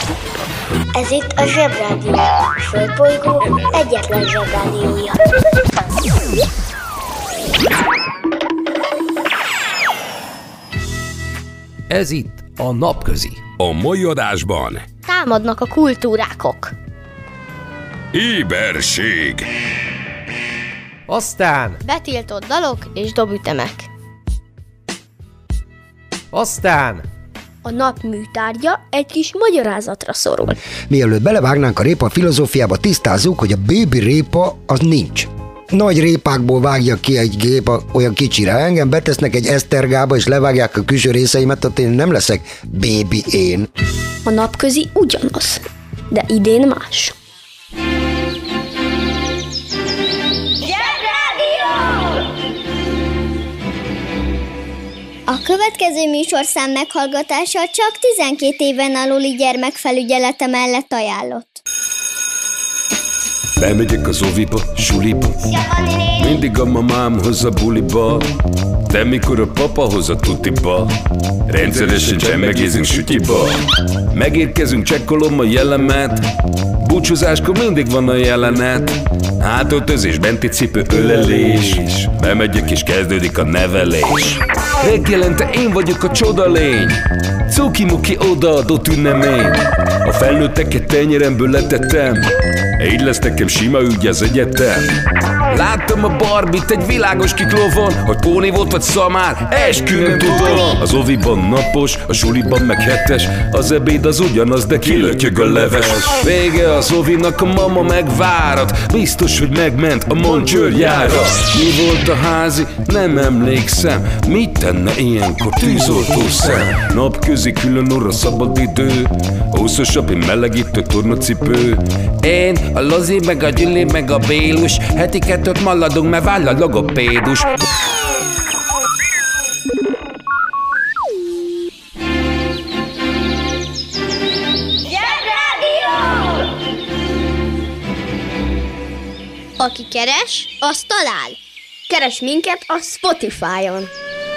Ez itt a Zsebrádió, a Földbolygó egyetlen Zsebrádiója. Ez itt a Napközi. A mai adásban Támadnak a kultúrákok. éberség, Aztán Betiltott dalok és dobütemek. A nap műtárgya egy kis magyarázatra szorul. Mielőtt belevágnánk a répa filozófiába, tisztázzuk, hogy a bébi répa az nincs. Nagy répákból vágja ki egy gép olyan kicsire. Engem betesznek egy esztergába, és levágják a külső részeimet, ott én nem leszek bébi én. A napközi ugyanaz, de idén más. A következő műsorszám meghallgatása csak 12 éven aluli gyermekfelügyelete mellett ajánlott. bemegyek az oviba, suliba, mindig a mamám hoz a buliba, de mikor a papa hoz a tutiba, rendszeresen csemmegézünk sütyiba. Megérkezünk, csekkolom a jellemet, búcsúzáskor mindig van a jelenet, hátöltözés, benti cipő, ölelés, bemegyek és kezdődik a nevelés. Reggelente én vagyok a csoda lény, cuki-muki odaadott ünnemény, a felnőtteket tenyeremből letettem, így lesz nekem sima ügy az egyetem. Láttam a Barbit egy világos kiklovon, hogy póni volt vagy szamár, esküvőn tudom. Az oviban napos, a suliban meg hetes, az ebéd az ugyanaz, de kilötyög a leves. Vége az ovinak, a mama megvárat, biztos, hogy megment a Moncsőrjára. Mi volt a házi? Nem emlékszem, mit tenne ilyenkor tűzoltó szem? Napközi külön orra szabad idő, húszosabb, én melegítő tornacipő. Én, a Lozi, meg a Gyüli, meg a Bélus, heti kettőt maladunk, mert váll a logopédus. Aki keres, az talál. Keres minket a Spotify-on.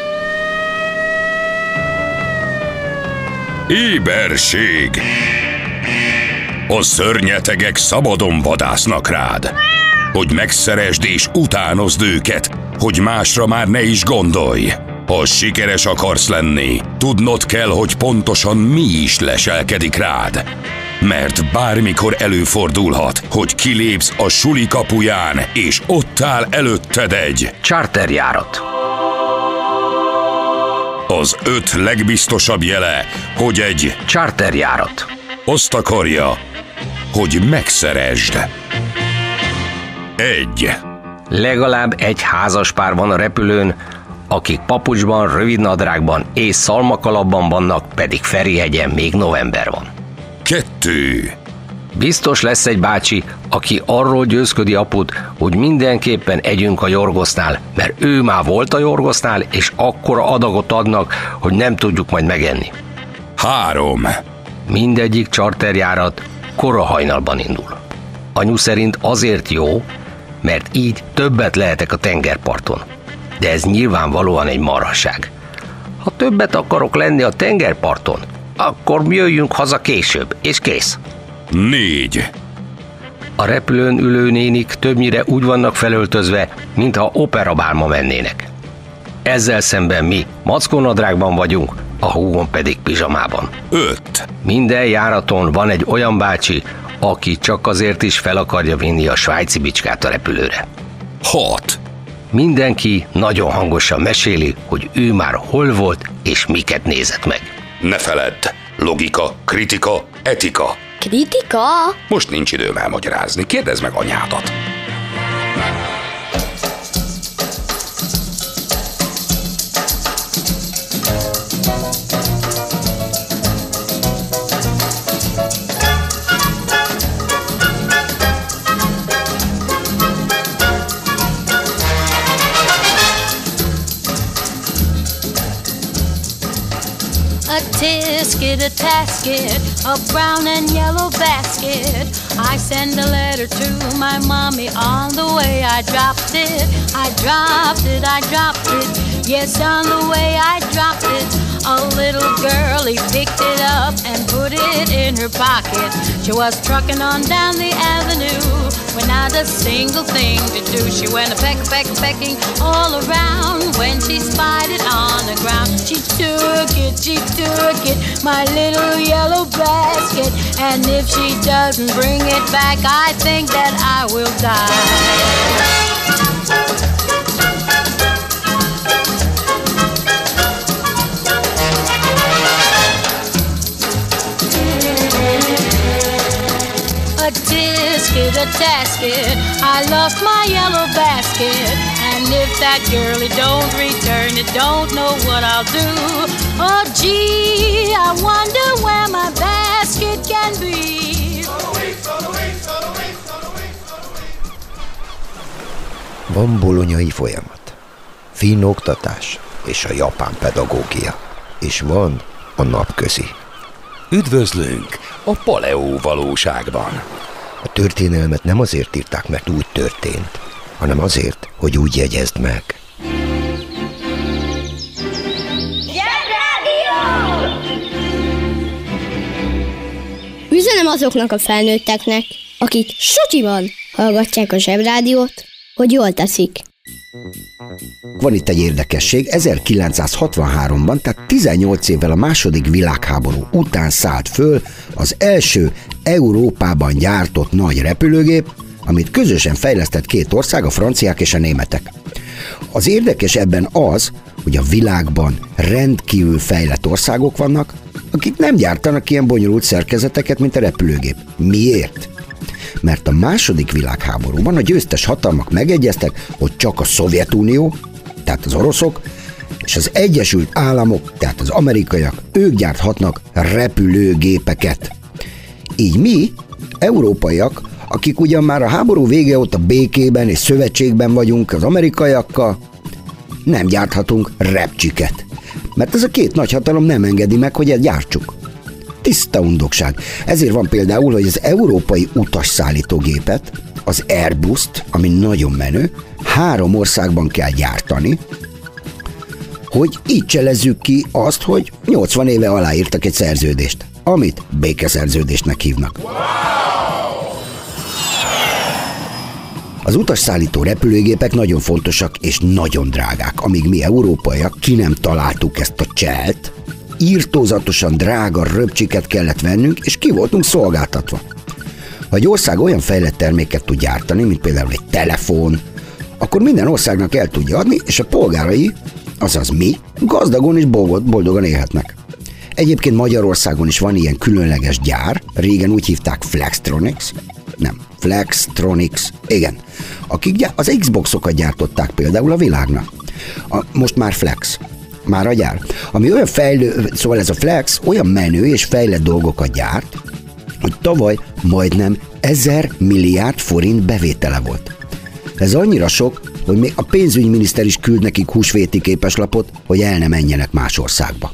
Éberség. A szörnyetegek szabadon vadásznak rád, hogy megszeresd és utánozd őket, hogy másra már ne is gondolj. Ha sikeres akarsz lenni, tudnod kell, hogy pontosan mi is leselkedik rád. Mert bármikor előfordulhat, hogy kilépsz a suli kapuján, és ott áll előtted egy Charterjárat. Az 5 legbiztosabb jele, hogy egy Charterjárat. azt akarja, hogy megszeresd. 1. Legalább egy házaspár van a repülőn, akik papucsban, rövidnadrágban és szalmakalapban vannak, pedig Ferihegyen még november van. 2. Biztos lesz egy bácsi, aki arról győzködi aput, hogy mindenképpen együnk a Jorgosznál, mert ő már volt a Jorgosznál, és akkora adagot adnak, hogy nem tudjuk majd megenni. 3. Mindegyik charterjárat kora hajnalban indul. Anyu szerint azért jó, mert így többet lehetek a tengerparton. De ez nyilvánvalóan egy marhaság. Ha többet akarok lenni a tengerparton, akkor jöjjünk haza később, és kész. 4. A repülőn ülő nénik többnyire úgy vannak felöltözve, mintha operabálma mennének. Ezzel szemben mi mackónadrágban vagyunk, a húgom pedig pizsamában. 5. Minden járaton van egy olyan bácsi, aki csak azért is fel akarja vinni a svájci bicskát a repülőre. 6. Mindenki nagyon hangosan meséli, hogy ő már hol volt és miket nézett meg. Ne feledd, logika, kritika, etika. Kritika? Most nincs időm elmagyarázni, kérdezd meg anyádat. A tisket, a tasket, a brown and yellow basket. I send a letter to my mommy on the way I dropped it. I dropped it, I dropped it. Yes, on the way I dropped it. A little girl, he picked it up and put it in in her pocket. She was trucking on down the avenue with not a single thing to do. She went pecking all around when she spied it on the ground. She took it, my little yellow basket. And if she doesn't bring it back, I think that I will die. A tisket, a tasket, I lost my yellow basket. And if that girlie don't return it, don't know what I'll do. Oh gee, I wonder where my basket can be. Van bolonyai folyamat, finn oktatás és a japán pedagógia, és van a napközi. Üdvözlünk a paleó valóságban. A történelmet nem azért írták, mert úgy történt, hanem azért, hogy úgy jegyezd meg. Üzenem azoknak a felnőtteknek, akik sutyiban hallgatják a Zsebrádiót, hogy jól teszik. Van itt egy érdekesség, 1963-ban, tehát 18 évvel a második világháború után szállt föl az első Európában gyártott nagy repülőgép, amit közösen fejlesztett két ország, a franciák és a németek. Az érdekes ebben az, hogy a világban rendkívül fejlett országok vannak, akik nem gyártanak ilyen bonyolult szerkezeteket, mint a repülőgép. Miért? Mert a második világháborúban a győztes hatalmak megegyeztek, hogy csak a Szovjetunió, tehát az oroszok, és az Egyesült Államok, tehát az amerikaiak, ők gyárthatnak repülőgépeket. Így mi, európaiak, akik ugyan már a háború vége óta békében és szövetségben vagyunk az amerikaiakkal, nem gyárthatunk repcsiket, mert ez a két nagyhatalom nem engedi meg, hogy ezt gyártsuk. Tiszta undokság. Ezért van például, hogy az európai utasszállítógépet, az Airbus-t, ami nagyon menő, 3 országban kell gyártani, hogy így cselezzük ki azt, hogy 80 éve aláírtak egy szerződést, amit békeszerződésnek hívnak. Az utasszállító repülőgépek nagyon fontosak és nagyon drágák, amíg mi európaiak ki nem találtuk ezt a cselt, írtózatosan drága röpcsiket kellett vennünk, és ki voltunk szolgáltatva. Ha egy ország olyan fejlett terméket tud gyártani, mint például egy telefon, akkor minden országnak el tudja adni, és a polgárai, azaz mi, gazdagon és boldogan élhetnek. Egyébként Magyarországon is van ilyen különleges gyár, régen úgy hívták Flextronics, igen, akik az Xboxokat gyártották például a világnak. Most már Flex, már a gyár. Ami olyan szóval ez a Flex olyan menő és fejlett dolgokat gyárt, hogy tavaly majdnem 1000 milliárd forint bevétele volt. Ez annyira sok, hogy még a pénzügyminiszter is küld nekik húsvéti képeslapot, hogy el ne menjenek más országba.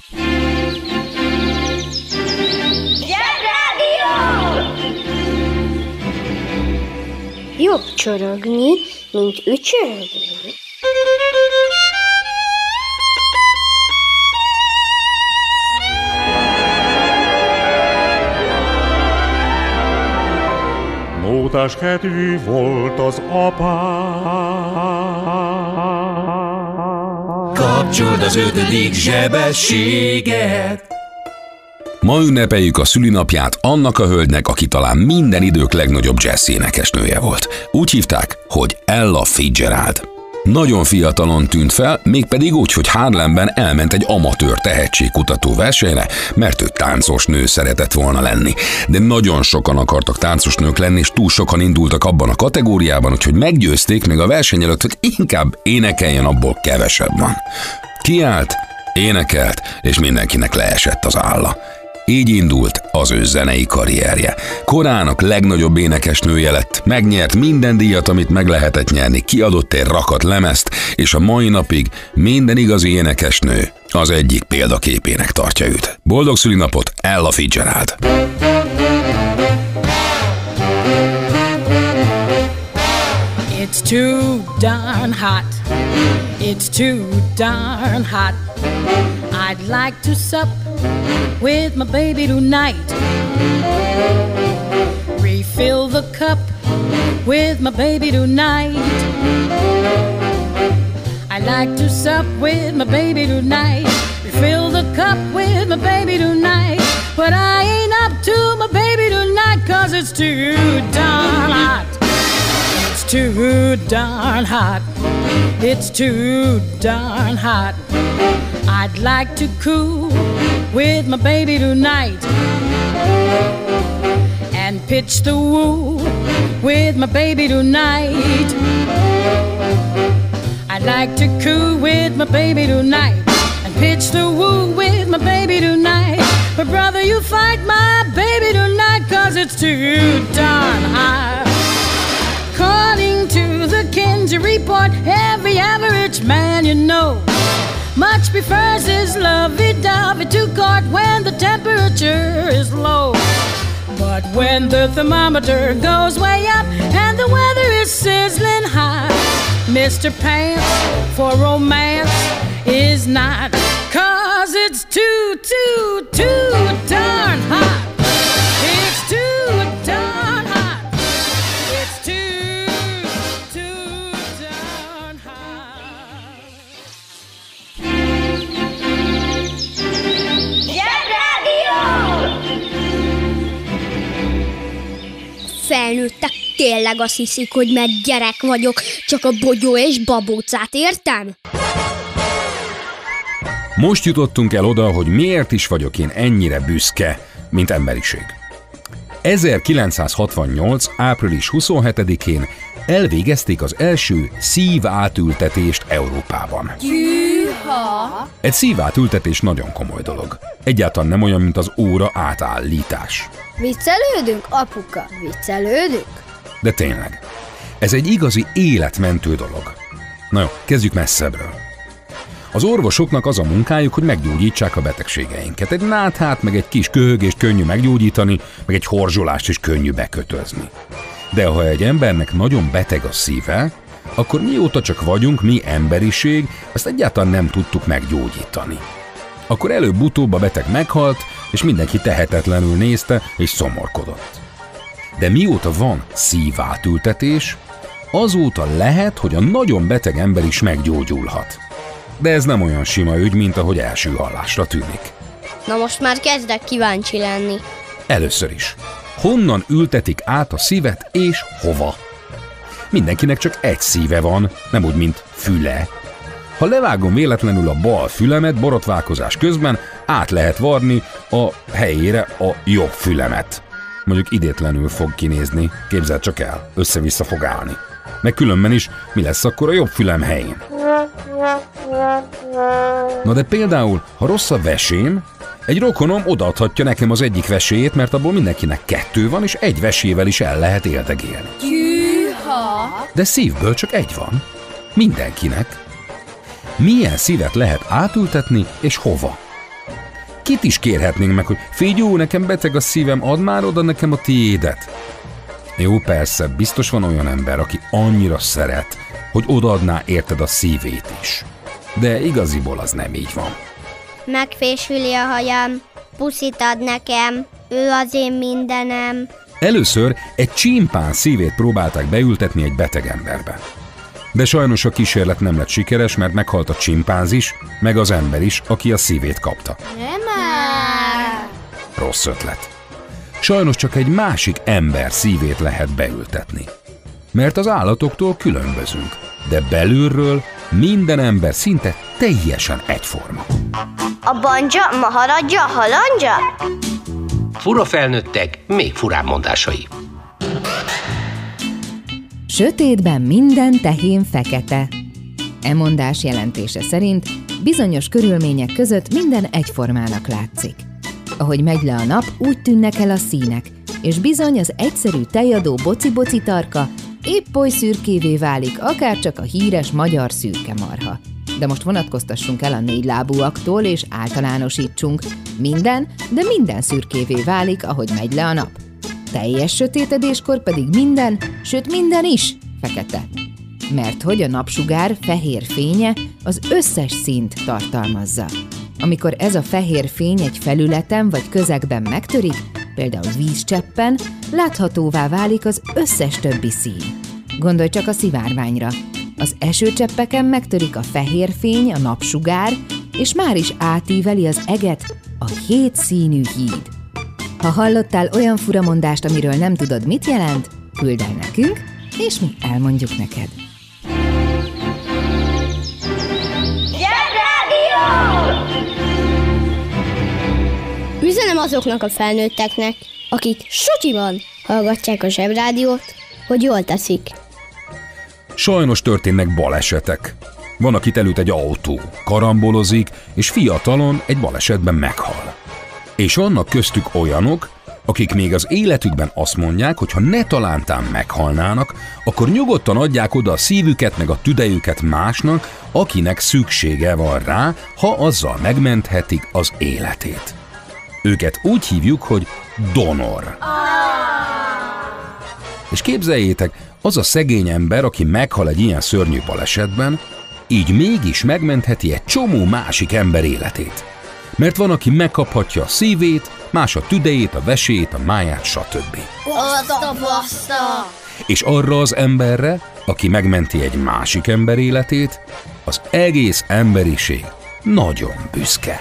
Jobb csorogni, mint ücsörögni. Mótás kedvű volt az apám. Kapcsold az 5. zsebességet! Ma ünnepeljük a szülinapját annak a hölgynek, aki talán minden idők legnagyobb jazz énekesnője volt. Úgy hívták, hogy Ella Fitzgerald. Nagyon fiatalon tűnt fel, mégpedig úgy, hogy Harlemben elment egy amatőr tehetségkutató versenyre, mert ő táncos nő szeretett volna lenni. De nagyon sokan akartak táncos nők lenni, és túl sokan indultak abban a kategóriában, úgyhogy meggyőzték még a verseny előtt, hogy inkább énekeljen, abból kevesebb van. Kiállt, énekelt, és mindenkinek leesett az álla. Így indult az ő zenei karrierje. Korának legnagyobb énekesnője lett, megnyert minden díjat, amit meg lehetett nyerni, kiadott egy rakat lemezt, és a mai napig minden igazi énekesnő az egyik példaképének tartja őt. Boldog szülinapot, Ella Fitzgerald! It's too darn hot. It's too darn hot. I'd like to sup with my baby tonight. Refill the cup with my baby tonight. I like to sup with my baby tonight. Refill the cup with my baby tonight. But I ain't up to my baby tonight, 'cause it's too darn hot. It's too darn hot. It's too darn hot. I'd like to cool with my baby tonight and pitch the woo with my baby tonight. I'd like to cool with my baby tonight and pitch the woo with my baby tonight. But brother, you fight my baby tonight, 'cause it's too darn hot. According to the Kinsey report, every average man you know much prefers his lovey-dovey to court when the temperature is low. But when the thermometer goes way up and the weather is sizzling hot, Mr. Pants for romance is not, 'cause it's too darn hot. It's too darn hot. It's too darn hot. Felnőttek tényleg azt hiszik, hogy mert gyerek vagyok, csak a bogyó és babócát értem? Most jutottunk el oda, hogy miért is vagyok én ennyire büszke, mint emberiség. 1968. április 27-én elvégezték az első szívátültetést Európában. Egy szívátültetés nagyon komoly dolog. Egyáltalán nem olyan, mint az óra átállítás. Viccelődünk, apuka? Viccelődünk? De tényleg, ez egy igazi életmentő dolog. Na jó, kezdjük messzebbről. Az orvosoknak az a munkájuk, hogy meggyógyítsák a betegségeinket. Egy náthát, meg egy kis köhögést könnyű meggyógyítani, meg egy horzsolást is könnyű bekötözni. De ha egy embernek nagyon beteg a szíve, akkor mióta csak vagyunk, mi emberiség, ezt egyáltalán nem tudtuk meggyógyítani. Akkor előbb-utóbb a beteg meghalt, és mindenki tehetetlenül nézte és szomorkodott. De mióta van szívátültetés, azóta lehet, hogy a nagyon beteg ember is meggyógyulhat. De ez nem olyan sima ügy, mint ahogy első hallásra tűnik. Na most már kezdek kíváncsi lenni. Először is, honnan ültetik át a szívet és hova? Mindenkinek csak egy szíve van, nem úgy, mint füle. Ha levágom véletlenül a bal fülemet borotválkozás közben, át lehet varni a helyére a jobb fülemet. Mondjuk idétlenül fog kinézni, képzeld csak el, össze-vissza fog állni. Meg különben is, mi lesz akkor a jobb fülem helyén? Na de például, ha rossz a vesém, egy rokonom odaadhatja nekem az egyik veséjét, mert abból mindenkinek 2 van, és egy vesével is el lehet éldegélni. De szívből csak egy van. Mindenkinek. Milyen szívet lehet átültetni, és hova? Kit is kérhetnénk meg, hogy figyú, nekem beteg a szívem, add már oda nekem a tiédet. Jó, persze, biztos van olyan ember, aki annyira szeret, hogy odaadná érted a szívét is. De igaziból az nem így van. Megfésüli a hajam, puszit ad nekem, ő az én mindenem. Először egy csimpánz szívét próbálták beültetni egy beteg emberbe. De sajnos a kísérlet nem lett sikeres, mert meghalt a csimpánz is, meg az ember is, aki a szívét kapta. Rossz ötlet. Sajnos csak egy másik ember szívét lehet beültetni. Mert az állatoktól különbözünk, de belülről minden ember szinte teljesen egyforma. A banja, maharadja, halandja? Fura felnőttek, még furább mondásai. Sötétben minden tehén fekete. E mondás jelentése szerint bizonyos körülmények között minden egyformának látszik. Ahogy megy le a nap, úgy tűnnek el a színek, és bizony az egyszerű tejadó boci-boci tarka épp oly szürkévé válik, akárcsak a híres magyar szürke marha. De most vonatkoztassunk el a 4 lábúaktól, és általánosítsunk. Minden, de minden szürkévé válik, ahogy megy le a nap. Teljes sötétedéskor pedig minden, sőt minden is fekete. Mert hogy a napsugár fehér fénye az összes színt tartalmazza. Amikor ez a fehér fény egy felületen vagy közegben megtörik, például vízcseppen, láthatóvá válik az összes többi szín. Gondolj csak a szivárványra. Az esőcseppeken megtörik a fehér fény, a napsugár, és már is átíveli az eget a 7 színű híd. Ha hallottál olyan furamondást, amiről nem tudod, mit jelent, küldd el nekünk, és mi elmondjuk neked. Üzenem azoknak a felnőtteknek, akik sutyiban hallgatják a Zsebrádiót, hogy jól teszik. Sajnos történnek balesetek. Van, akit elüt egy autó, karambolozik, és fiatalon egy balesetben meghal. És vannak köztük olyanok, akik még az életükben azt mondják, hogy ha netalántán meghalnának, akkor nyugodtan adják oda a szívüket meg a tüdejüket másnak, akinek szüksége van rá, ha azzal megmenthetik az életét. Őket úgy hívjuk, hogy donor. És képzeljétek, az a szegény ember, aki meghal egy ilyen szörnyű balesetben, így mégis megmentheti egy csomó másik ember életét. Mert van, aki megkaphatja a szívét, más a tüdejét, a veséjét, a máját, stb. És arra az emberre, aki megmenti egy másik ember életét, az egész emberiség nagyon büszke.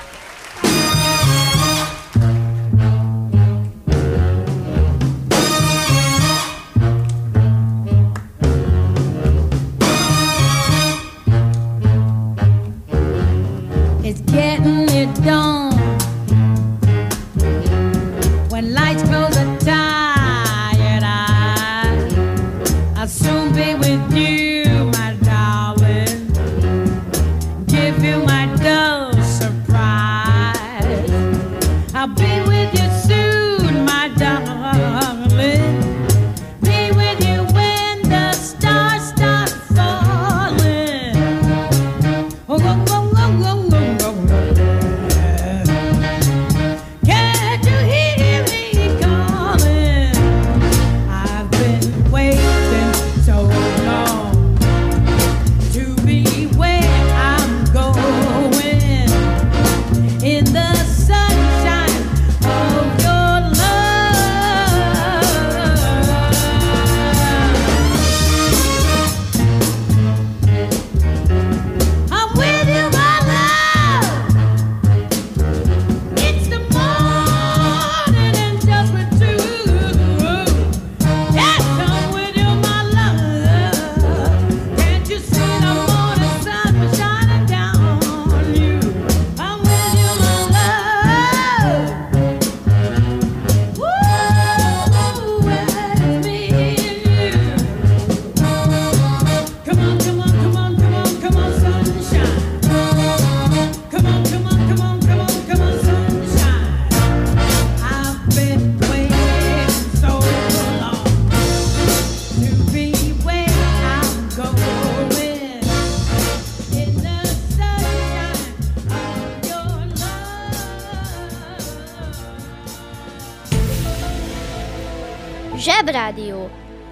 Zsebrádió.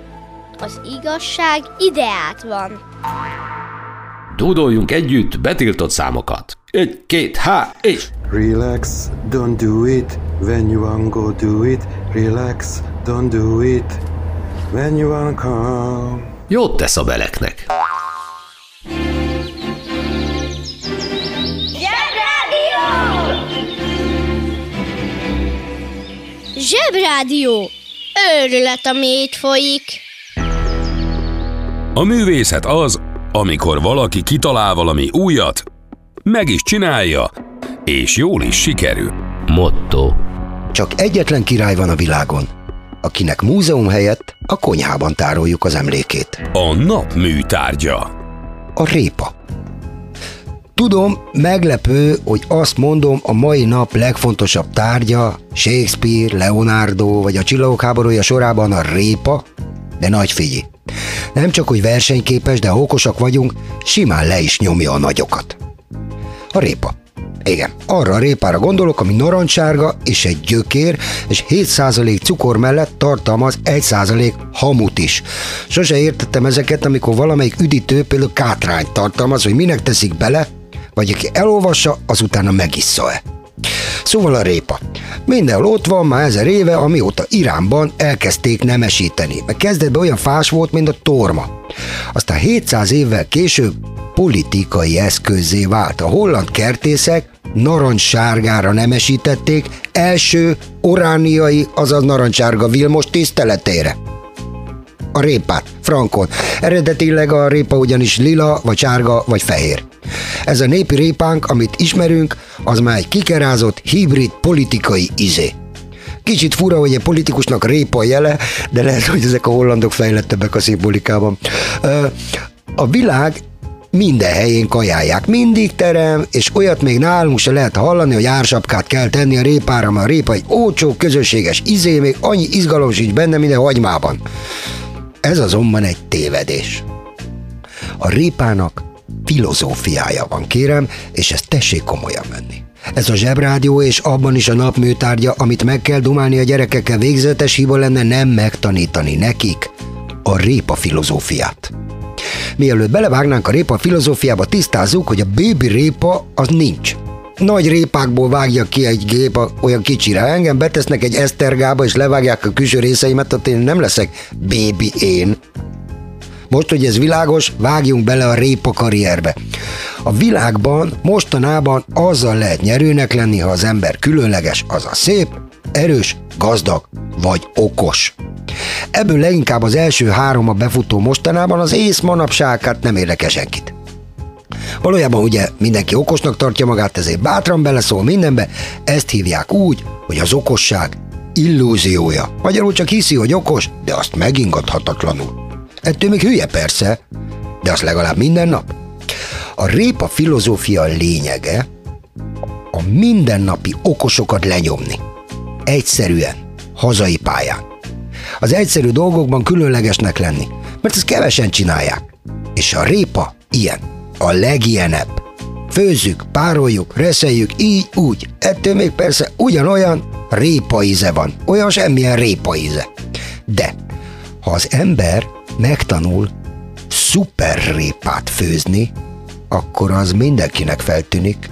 Az igazság ideát van. Dúdoljunk együtt betiltott számokat. 1, 2, 3, és... Relax, don't do it. When you want go do it. Relax, don't do it. When you want come. Jót tesz a beleknek. Zsebrádió! Őrület, ami itt folyik. A művészet az, amikor valaki kitalál valami újat, meg is csinálja, és jól is sikerül. Motto. Csak egyetlen király van a világon, akinek múzeum helyett a konyhában tároljuk az emlékét. A nap műtárgya. A répa. Tudom, meglepő, hogy azt mondom, a mai nap legfontosabb tárgya Shakespeare, Leonardo vagy a Csillagok háborúja sorában a répa, de nagy figyelj. Nem csak, hogy versenyképes, de ha okosak vagyunk, simán le is nyomja a nagyokat. A répa. Igen, arra a répára gondolok, ami narancssárga és egy gyökér, és 7% cukor mellett tartalmaz 1% hamut is. Sose értettem ezeket, amikor valamelyik üdítő például kátrányt tartalmaz, hogy minek teszik bele, vagy aki elolvassa, az utána megissza-e. Szóval a répa. Mindenhol ott van már 1000 éve, amióta Iránban elkezdték nemesíteni. Meg kezdetben olyan fás volt, mint a torma. Aztán 700 évvel később politikai eszközzé vált. A holland kertészek narancssárgára nemesítették első orániai, azaz narancssárga Vilmos tiszteletére. A répát, frankon. Eredetileg a répa ugyanis lila, vagy sárga, vagy fehér. Ez a népi répánk, amit ismerünk, az már egy kikerázott, hibrid politikai izé. Kicsit fura, hogy egy politikusnak répa jele, de lehet, hogy ezek a hollandok fejlettebbek a szimbolikában. A világ minden helyén kajálják, mindig terem, és olyat még nálunk se lehet hallani, hogy ársapkát kell tenni a répára, mert a répa egy olcsó, közösséges izé, még annyi izgalom sincs benne, mint a hagymában. Ez azonban egy tévedés. A répának filozófiája van, kérem, és ezt tessék komolyan venni. Ez a Zsebrádió, és abban is a nap műtárgya, amit meg kell dumálni a gyerekekkel, végzetes hiba lenne nem megtanítani nekik a répa filozófiát. Mielőtt belevágnánk a répa filozófiába, tisztázzuk, hogy a bébi répa az nincs. Nagy répákból vágja ki egy gép olyan kicsire. Engem betesznek egy esztergába, és levágják a külső részeimet, tehát én nem leszek bébi én. Most, hogy ez világos, vágjunk bele a répa karrierbe. A világban mostanában azzal lehet nyerőnek lenni, ha az ember különleges, azaz szép, erős, gazdag vagy okos. Ebből leginkább az első 3 a befutó mostanában, az ész manapság hát nem érdekel senkit. Valójában ugye mindenki okosnak tartja magát, ezért bátran beleszól mindenbe, ezt hívják úgy, hogy az okosság illúziója. Magyarul csak hiszi, hogy okos, de azt megingathatatlanul. Ettől még hülye persze, de az legalább minden nap. A répa filozófia lényege a mindennapi okosokat lenyomni. Egyszerűen, hazai pályán. Az egyszerű dolgokban különlegesnek lenni, mert ezt kevesen csinálják. És a répa ilyen, a legilyenebb. Főzzük, pároljuk, reszeljük, így, úgy. Ettől még persze ugyanolyan répa íze van. Olyan semmilyen répa íze. De ha az ember megtanul szuper répát főzni, akkor az mindenkinek feltűnik.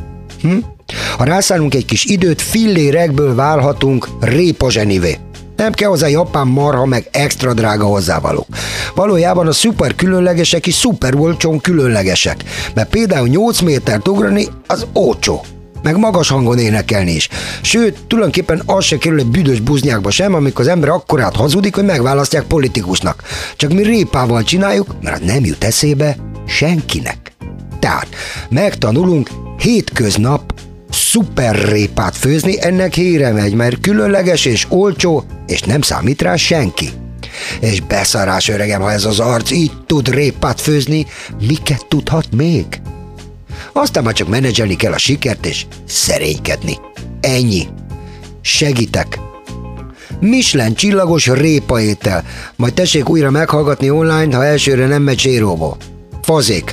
Ha rászállunk egy kis időt, fillérekből válhatunk répa zsenivé. Nem kell hozzá japán marha, meg extra drága hozzávalók. Valójában a szuper különlegesek is szuper olcsón különlegesek. Mert például 8 métert ugrani, az olcsó. Meg magas hangon énekelni is. Sőt, tulajdonképpen az se kerül egy büdös buznyákba sem, amikor az ember akkorát hazudik, hogy megválasztják politikusnak. Csak mi répával csináljuk, mert nem jut eszébe senkinek. Tehát megtanulunk hétköznap szuper répát főzni, ennek híre megy, mert különleges és olcsó, és nem számít rá senki. És beszarás, öregem, ha ez az arc így tud répát főzni, miket tudhat még? Aztán már csak menedzselni kell a sikert és szerénykedni. Ennyi. Segítek. Michelin csillagos répaétel. Majd tessék újra meghallgatni online, ha elsőre nem megy zséróból. Fazék.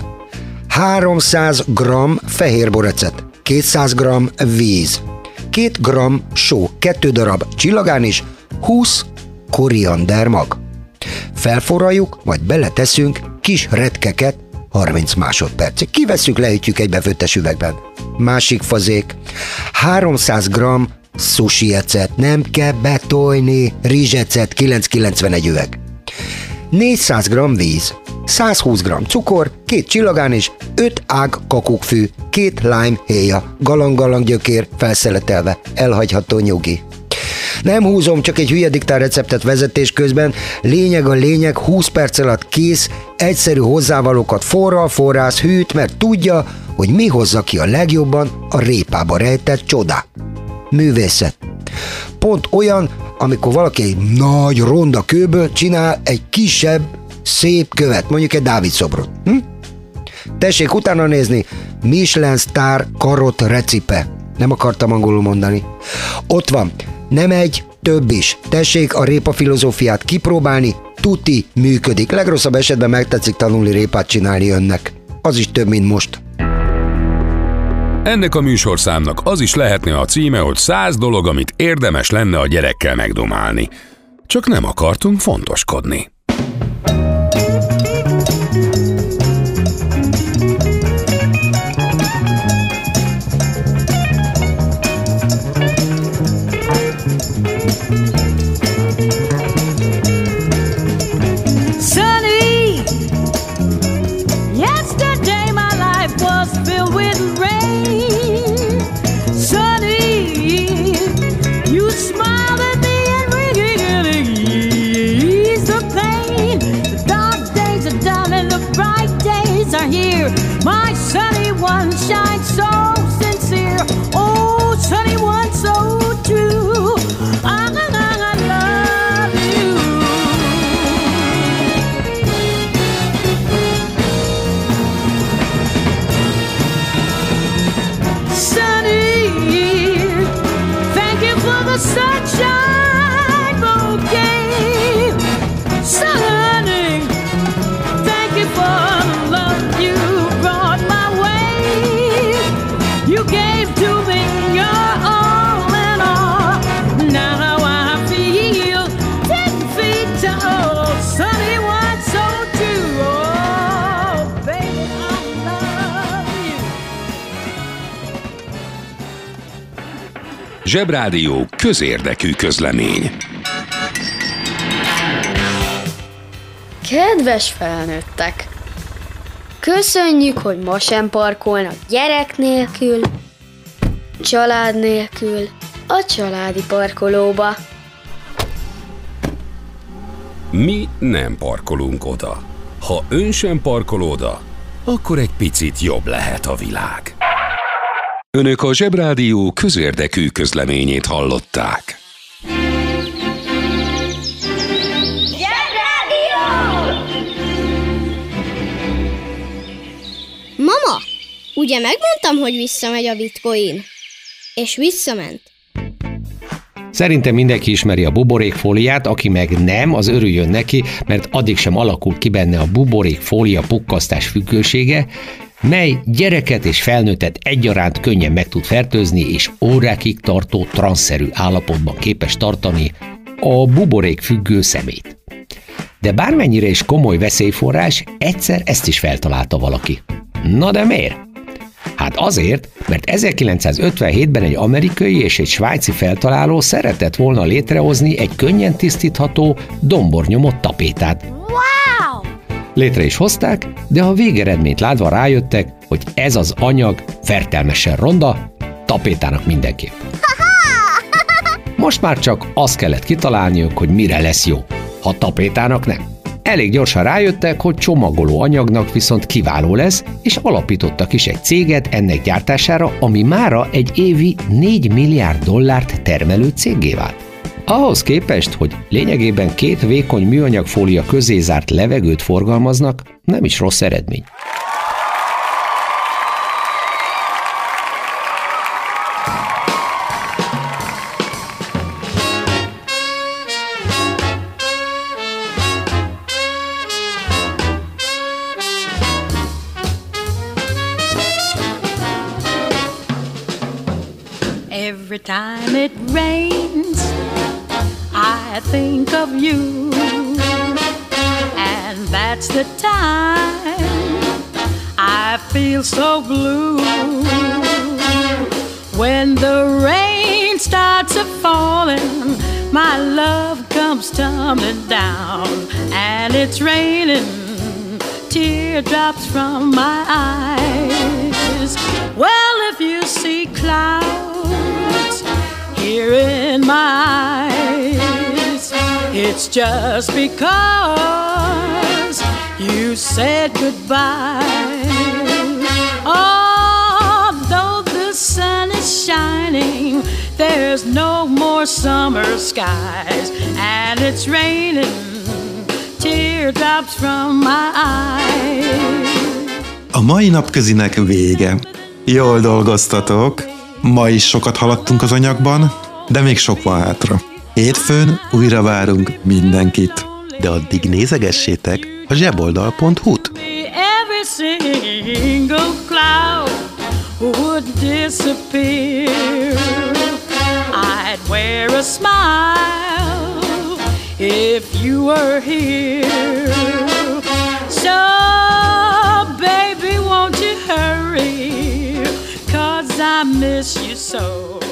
300 g fehér borecet. 200 g víz. 2 g só. 2 darab csillagánis. 20 koriander mag. Felforraljuk, majd beleteszünk kis retkeket 30 másodpercig. Kivesszük, leütjük egy befőttes üvegben. Másik fazék. 300 g sushi ecet, nem kell betolni, rizsecet, 9,91 üveg. 400 g víz, 120 g cukor, 2 csillagánis, 5 ág kakukfű, 2 lime héja, galang-galang gyökér, felszeletelve, elhagyható nyugi. Nem húzom, csak egy hülye diktál receptet vezetés közben, lényeg a lényeg, 20 perc alatt kész, egyszerű hozzávalókat forrász, hűt, mert tudja, hogy mi hozza ki a legjobban a répába rejtett csodát. Művészet. Pont olyan, amikor valaki egy nagy ronda kőből csinál egy kisebb, szép követ, mondjuk egy Dávid szobrot. Tessék utána nézni, Michelin sztár karott recipe. Nem akartam angolul mondani. Ott van, nem egy, több is. Tessék a répa filozófiát kipróbálni, tuti működik. Legrosszabb esetben megtetszik tanulni répát csinálni önnek. Az is több, mint most. Ennek a műsorszámnak az is lehetne a címe, hogy 100 dolog, amit érdemes lenne a gyerekkel megdomálni. Csak nem akartunk fontoskodni. Sunny, yesterday my life was filled with rain. Sunny, you smiled at me and really eased the pain. The dark days are done and the bright days are here. My sunny one shines so sincere. Oh, sunny one so true. I love you. Sunny, thank you for the sunshine bouquet. Sunny, thank you for the love you brought my way. You gave to me your all and all. Now I feel 10 feet tall. Sunny one so true. Oh, baby, I love you. Zsebrádió közérdekű közlemény. Kedves felnőttek! Köszönjük, hogy ma sem parkolnak gyerek nélkül, család nélkül a családi parkolóba. Mi nem parkolunk oda. Ha ön sem parkol oda, akkor egy picit jobb lehet a világ. Önök a Zsebrádió közérdekű közleményét hallották. Mama, ugye megmondtam, hogy visszamegy a bitcoin? És visszament. Szerintem mindenki ismeri a buborékfóliát, aki meg nem, az örüljön neki, mert addig sem alakult ki benne a buborékfólia pukkasztás függősége, mely gyereket és felnőttet egyaránt könnyen meg tud fertőzni, és órákig tartó transzszerű állapotban képes tartani a buborékfüggő szemét. De bármennyire is komoly veszélyforrás, egyszer ezt is feltalálta valaki. Na de miért? Hát azért, mert 1957-ben egy amerikai és egy svájci feltaláló szeretett volna létrehozni egy könnyen tisztítható, dombornyomott tapétát. Wow! Létre is hozták, de a végeredményt látva rájöttek, hogy ez az anyag fertelmesen ronda, tapétának mindenképp. Most már csak azt kellett kitalálniuk, hogy mire lesz jó, ha tapétának nem. Elég gyorsan rájöttek, hogy csomagoló anyagnak viszont kiváló lesz, és alapítottak is egy céget ennek gyártására, ami mára egy évi $4 milliárd termelő céggé vált. Ahhoz képest, hogy lényegében 2 vékony műanyagfólia közé zárt levegőt forgalmaznak, nem is rossz eredmény. Every time it rains, I think of you, and that's the time I feel so blue. When the rain starts a-falling, my love comes tumbling down, and it's raining teardrops from my eyes. Well, if you see clouds here in my eyes, it's just because you said goodbye. Although the sun is shining, there's no more summer skies, and it's raining teardrops from my eyes. A mai napközinek vége. Jól dolgoztatok, ma is sokat haladtunk az anyagban, de még sok van hátra. Hétfőn újra várunk mindenkit, de addig nézegessétek a zseboldal.hu-t. Every single cloud would disappear. I'd wear a smile if you were here. So baby, won't you hurry, 'cause I miss you so.